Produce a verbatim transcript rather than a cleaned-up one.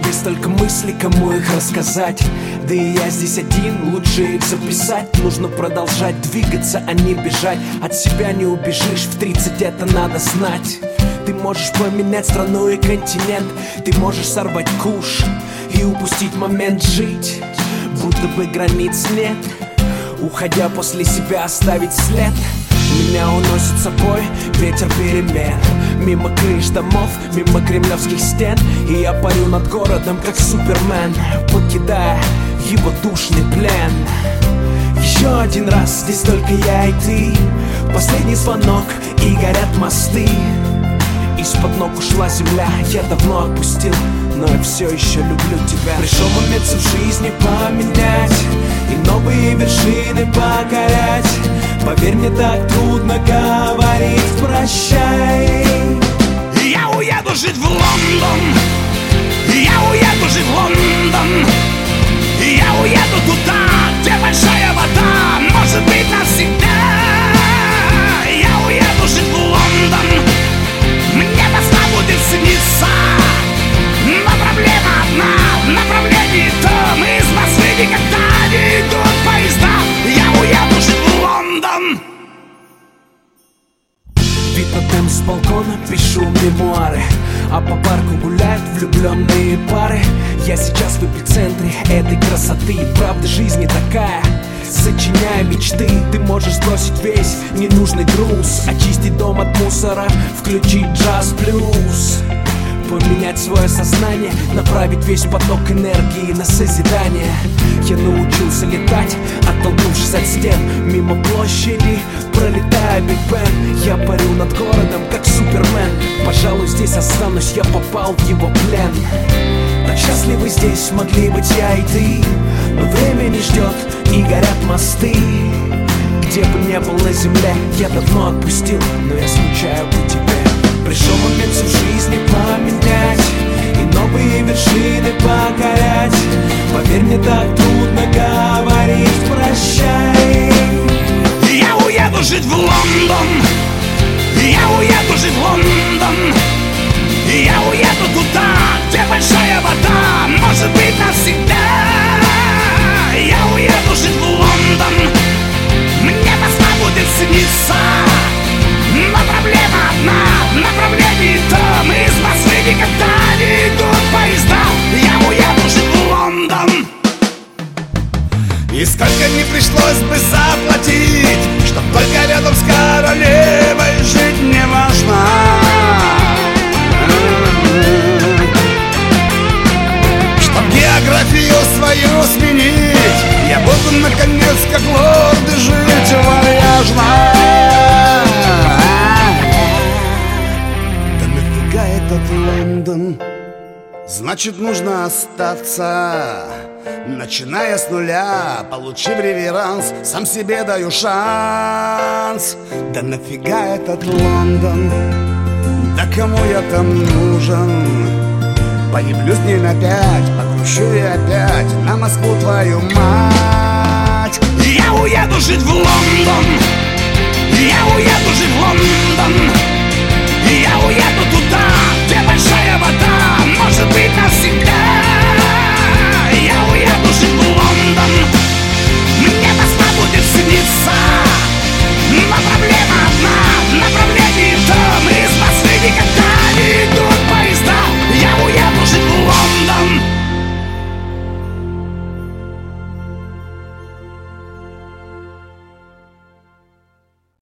голове столько мыслей, кому их рассказать? Да и я здесь один, лучше их записать. Нужно продолжать двигаться, а не бежать. От себя не убежишь, в тридцать это надо знать. Ты можешь поменять страну и континент. Ты можешь сорвать куш и упустить момент жить, будто бы границ нет, уходя после себя оставить след. Меня уносит с собой ветер перемен, мимо крыш домов, мимо кремлевских стен. И я парю над городом, как Супермен, покидая его душный плен. Еще один раз, здесь только я и ты. Последний звонок, и горят мосты. Из-под ног ушла земля, я давно отпустил, но я все еще люблю тебя. Пришел момент всю в жизни поменять и новые вершины покорять. Поверь, мне так трудно говорить прощай. Я уеду жить в Лондон, я уеду жить в Лондон, я уеду туда, где большая вода, может быть навсегда. Я уеду жить в Лондон, мне весна будет сниться, но проблема одна, в направлении том из Москвы никогда не идут поезда. Я уеду жить в Лондон. Вид на Темз с балкона, пишу мемуары, а по парку гуляют влюбленные пары. Я сейчас в эпицентре этой красоты, правда жизни такая, сочиняя мечты. Ты можешь сбросить весь ненужный груз, очистить дом от мусора, включить джаз-блюз, поменять свое сознание, направить весь поток энергии на созидание. Я научился летать, оттолкнувшись от стен, мимо площади, пролетая Биг Бен. Я парю над городом, как Супермен. Пожалуй, здесь останусь, я попал в его плен. Так счастливы здесь могли быть я и ты, но время не ждет, и горят мосты. Где бы ни был на земле, я давно отпустил, но я скучаю по тебе. Пришел момент всю жизнь поменять и новые вершины покорять. Поверь, мне так трудно говорить прощай. Я уеду жить в Лондон, я уеду жить в Лондон, я уеду туда, где большая вода, может быть навсегда. Я уеду жить в Лондон, мне весна будет сниться, но проблема одна, в направлении том из Москвы никогда не идут поезда. Я уеду жить в Лондон. И сколько не пришлось бы заплатить, чтоб только рядом с королевой жить не важно. Чтоб географию свою сменить, я буду наконец как лорд жить вальяжно. Да нафига этот Лондон? Значит, нужно остаться, начиная с нуля, получив реверанс, сам себе даю шанс. Да нафига этот Лондон? Да кому я там нужен? Полюблю с ним опять, покручу и опять на Москву твою мать. Я уеду жить в Лондон, я уеду жить в Лондон, я уеду туда, где большая вода, может быть навсегда.